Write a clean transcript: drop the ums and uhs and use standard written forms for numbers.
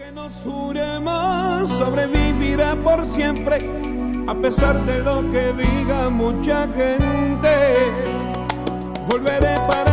Que nos juremos sobrevivirá por siempre, a pesar de lo que diga mucha gente. Volveré para